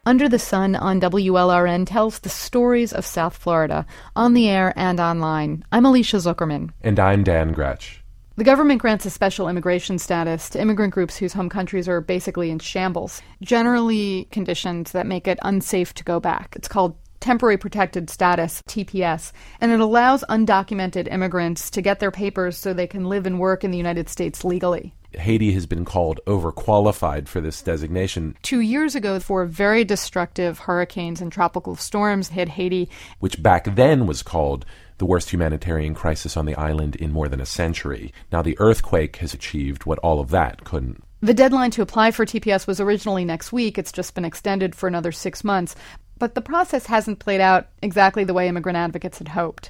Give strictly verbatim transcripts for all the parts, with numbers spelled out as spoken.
Under the Sun on W L R N tells the stories of South Florida, on the air and online. I'm Alicia Zuckerman. And I'm Dan Gretsch. The government grants a special immigration status to immigrant groups whose home countries are basically in shambles, generally conditions that make it unsafe to go back. It's called Temporary Protected Status, T P S, and it allows undocumented immigrants to get their papers so they can live and work in the United States legally. Haiti has been called overqualified for this designation. Two years ago, four very destructive hurricanes and tropical storms hit Haiti, which back then was called the worst humanitarian crisis on the island in more than a century. Now the earthquake has achieved what all of that couldn't. The deadline to apply for T P S was originally next week. It's just been extended for another six months. But the process hasn't played out exactly the way immigrant advocates had hoped.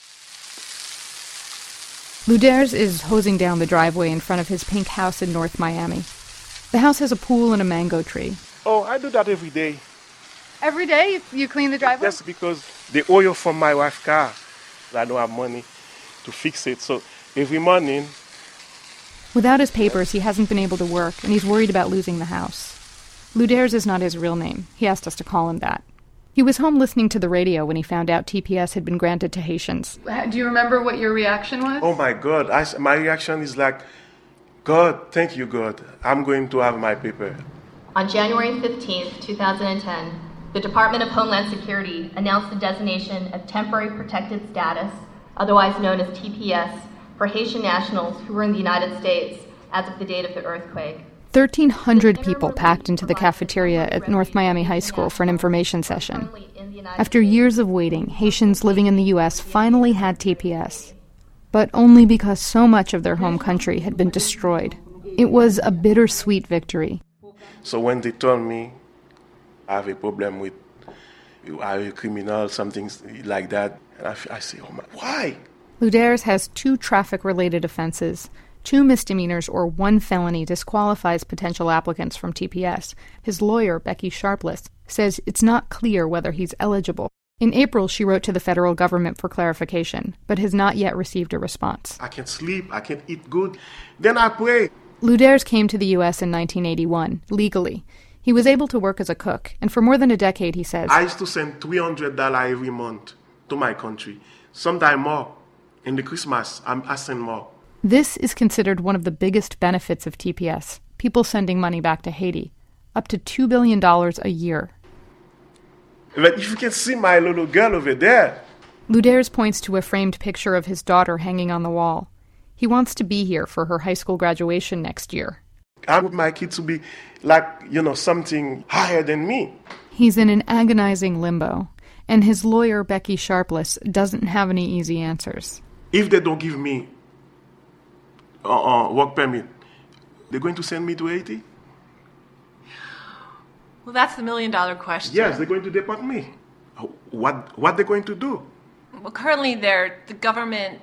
Luders is hosing down the driveway in front of his pink house in North Miami. The house has a pool and a mango tree. Oh, I do that every day. Every day you clean the driveway? That's because the oil from my wife's car, I don't have money to fix it. So every morning... Without his papers, he hasn't been able to work, and he's worried about losing the house. Luders is not his real name. He asked us to call him that. He was home listening to the radio when he found out T P S had been granted to Haitians. Do you remember what your reaction was? Oh, my God. I, my reaction is like, God, thank you, God. I'm going to have my paper. On January fifteenth, twenty ten, the Department of Homeland Security announced the designation of Temporary Protected Status, otherwise known as T P S, for Haitian nationals who were in the United States as of the date of the earthquake. thirteen hundred people packed into the cafeteria at North Miami High School for an information session. After years of waiting, Haitians living in the U S finally had T P S, but only because so much of their home country had been destroyed. It was a bittersweet victory. So when they told me I have a problem with, you are a criminal, something like that, and I, I say, oh my, why? Luders has two traffic-related offenses. Two misdemeanors or one felony disqualifies potential applicants from T P S. His lawyer, Becky Sharpless, says it's not clear whether he's eligible. In April, she wrote to the federal government for clarification, but has not yet received a response. I can't sleep, I can't eat good. Then I pray. Luders came to the U S in nineteen eighty-one, legally. He was able to work as a cook, and for more than a decade, he says, I used to send three hundred dollars every month to my country, sometimes more. In the Christmas, I'm, I send more. This is considered one of the biggest benefits of T P S, people sending money back to Haiti, up to two billion dollars a year. But if you can see my little girl over there. Luders points to a framed picture of his daughter hanging on the wall. He wants to be here for her high school graduation next year. I want my kids to be like, you know, something higher than me. He's in an agonizing limbo, and his lawyer, Becky Sharpless, doesn't have any easy answers. If they don't give me uh, uh, work permit, they're going to send me to Haiti? Well, that's the million-dollar question. Yes, they're going to deport me. What what they're going to do? Well, currently, they're, the government,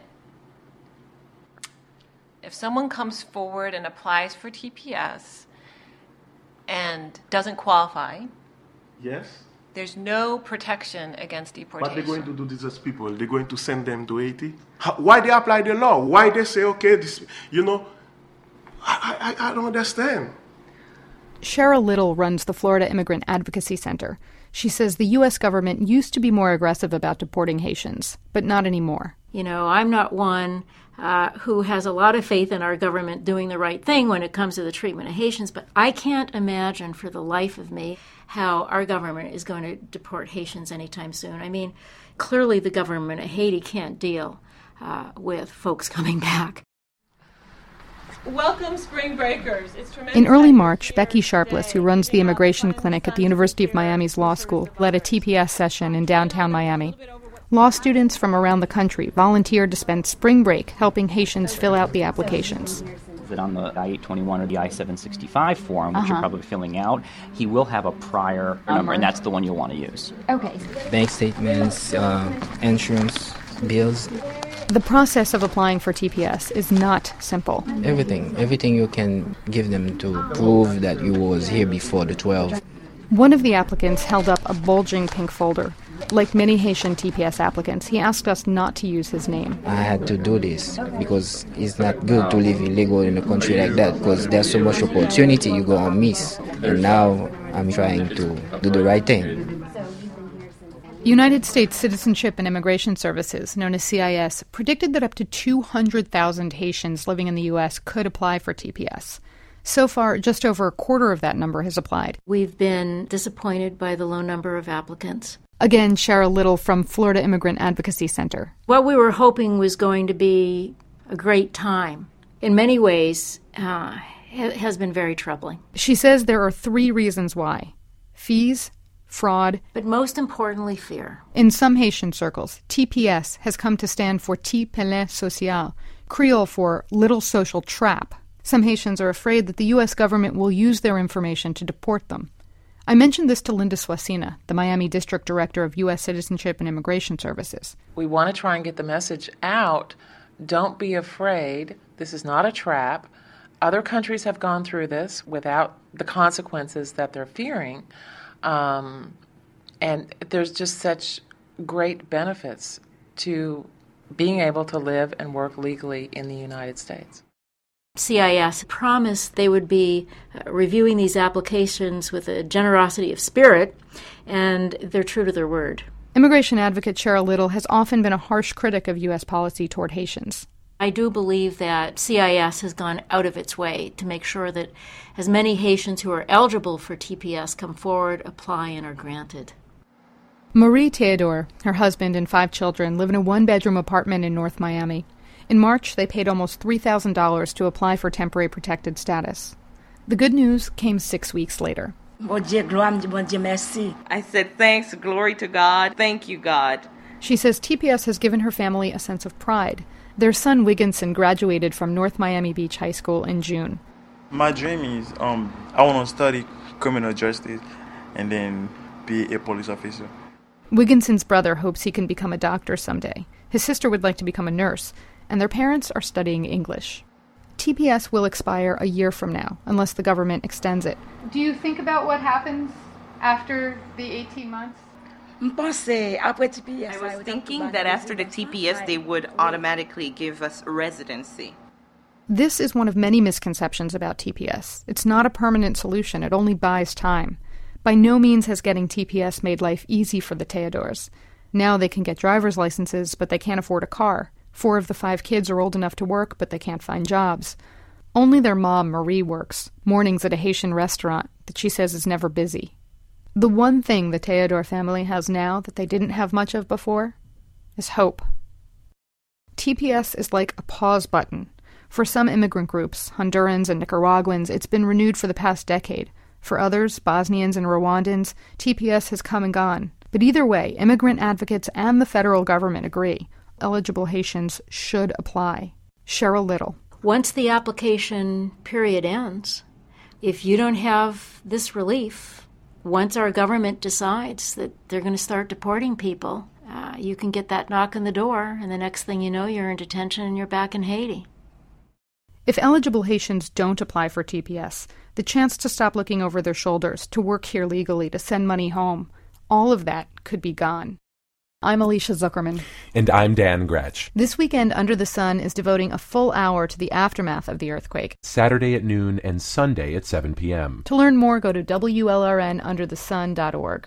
if someone comes forward and applies for T P S and doesn't qualify, yes, there's no protection against deportation. What they're going to do to these people? They're going to send them to Haiti? How, why they apply the law? Why they say, okay, this, you know, I, I, I don't understand. Cheryl Little runs the Florida Immigrant Advocacy Center. She says the U S government used to be more aggressive about deporting Haitians, but not anymore. You know, I'm not one uh, who has a lot of faith in our government doing the right thing when it comes to the treatment of Haitians, but I can't imagine for the life of me how our government is going to deport Haitians anytime soon. I mean, clearly the government of Haiti can't deal uh, with folks coming back. Welcome, Spring Breakers. It's tremendous. In early March, Becky Sharpless, who runs the immigration clinic at the University of Miami's law school, led a T P S session in downtown Miami. Law students from around the country volunteered to spend spring break helping Haitians fill out the applications. That on the I eight twenty-one or the I seven sixty-five form, which uh-huh. you're probably filling out, he will have a prior uh-huh. number, and that's the one you'll want to use. Okay. Bank statements, uh, insurance, bills. The process of applying for T P S is not simple. Everything, everything you can give them to prove that you was here before the twelfth. One of the applicants held up a bulging pink folder. Like many Haitian T P S applicants, he asked us not to use his name. I had to do this because it's not good to live illegal in a country like that because there's so much opportunity you go and miss. And now I'm trying to do the right thing. United States Citizenship and Immigration Services, known as C I S, predicted that up to two hundred thousand Haitians living in the U S could apply for T P S. So far, just over a quarter of that number has applied. We've been disappointed by the low number of applicants. Again, Cheryl Little from Florida Immigrant Advocacy Center. What we were hoping was going to be a great time. In many ways, uh, it has been very troubling. She says there are three reasons why. Fees, fraud, but most importantly, fear. In some Haitian circles, T P S has come to stand for Petit Pelin Social, Creole for Little Social Trap. Some Haitians are afraid that the U S government will use their information to deport them. I mentioned this to Linda Swasina, the Miami District Director of U S Citizenship and Immigration Services. We want to try and get the message out. Don't be afraid. This is not a trap. Other countries have gone through this without the consequences that they're fearing. Um, and there's just such great benefits to being able to live and work legally in the United States. C I S promised they would be uh, reviewing these applications with a generosity of spirit, and they're true to their word. Immigration advocate Cheryl Little has often been a harsh critic of U S policy toward Haitians. I do believe that C I S has gone out of its way to make sure that as many Haitians who are eligible for T P S come forward, apply, and are granted. Marie Theodore, her husband, and five children live in a one-bedroom apartment in North Miami. In March, they paid almost three thousand dollars to apply for temporary protected status. The good news came six weeks later. I said, thanks, glory to God. Thank you, God. She says T P S has given her family a sense of pride. Their son, Wigginson, graduated from North Miami Beach High School in June. My dream is um, I want to study criminal justice and then be a police officer. Wigginson's brother hopes he can become a doctor someday. His sister would like to become a nurse, and their parents are studying English. T P S will expire a year from now, unless the government extends it. Do you think about what happens after the eighteen months? I was thinking that after the T P S, they would automatically give us residency. This is one of many misconceptions about T P S. It's not a permanent solution. It only buys time. By no means has getting T P S made life easy for the Theodores. Now they can get driver's licenses, but they can't afford a car. Four of the five kids are old enough to work, but they can't find jobs. Only their mom, Marie, works, mornings at a Haitian restaurant that she says is never busy. The one thing the Theodore family has now that they didn't have much of before is hope. T P S is like a pause button. For some immigrant groups, Hondurans and Nicaraguans, it's been renewed for the past decade. For others, Bosnians and Rwandans, T P S has come and gone. But either way, immigrant advocates and the federal government agree. Eligible Haitians should apply. Cheryl Little. Once the application period ends, if you don't have this relief, once our government decides that they're going to start deporting people, uh, you can get that knock on the door, and the next thing you know, you're in detention and you're back in Haiti. If eligible Haitians don't apply for T P S, the chance to stop looking over their shoulders, to work here legally, to send money home, all of that could be gone. I'm Alicia Zuckerman. And I'm Dan Gretsch. This weekend, Under the Sun is devoting a full hour to the aftermath of the earthquake. Saturday at noon and Sunday at seven p.m. To learn more, go to W L R N under the sun dot org.